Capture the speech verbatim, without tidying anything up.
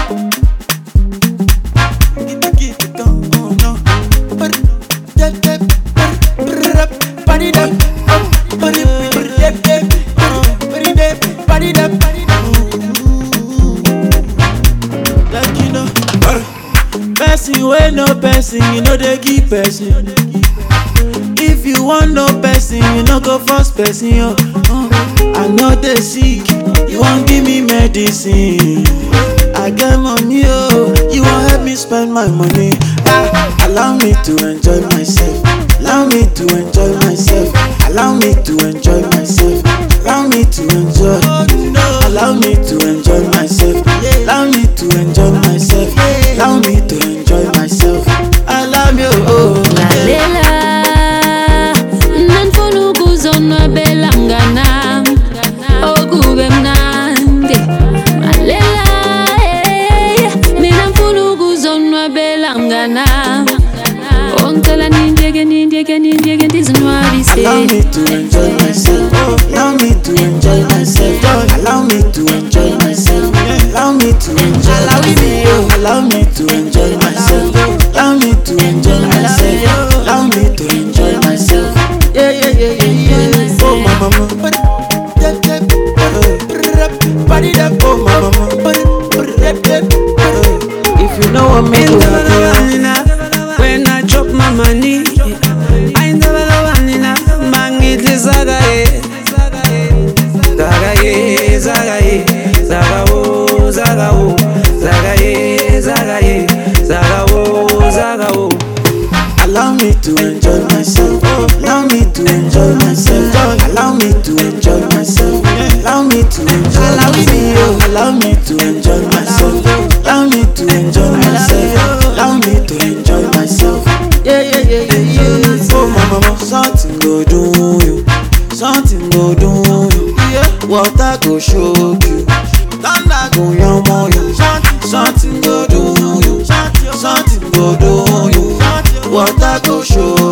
Person wey no person, you know they give person. If you want no person, you no go force person. Oh, oh. I know they sick, you won't give me medicine. I get money, oh, you won't help me spend my money. Ah, allow me to enjoy myself. Allow me to enjoy myself. Allow me to enjoy myself. Allow me to enjoy. Allow me to enjoy myself. Allow me to enjoy myself. Allow me to enjoy myself. Allow me, oh. Lalela, nanfuna ukuzonwabela mnganami, okube mnandi. Lalela, eh, mina mfuna ukuzonwabela mnganami. Ongicela nindiyeke nindiyeke nindiyeke ndizinwabise. Allow me to enjoy myself. Allow me to enjoy myself. Allow me to enjoy myself. Allow me to enjoy myself. Allow me to enjoy myself. Allow me to enjoy myself. Allow me to enjoy myself. Yeah, yeah, yeah, yeah, yeah. Oh, my mama. Body that, oh, my mama. If you know what me do, when I drop my money, I never know Anina. Mangiti zagaye, zagaye, zagaye, zagao, zagao, zagaye, zagaye, zagao, zagao. allow me to enjoy myself. Allow me to enjoy myself. Allow me to enjoy myself. Allow me to enjoy myself. Allow me to enjoy myself. Allow me to enjoy myself. Allow me to enjoy myself. Yeah, yeah, yeah, yeah, yeah. Oh, my mama, something go do you. Something go do you. Water go shock you. Thunder go yamo you. Something go do you. Something go do you. Water go show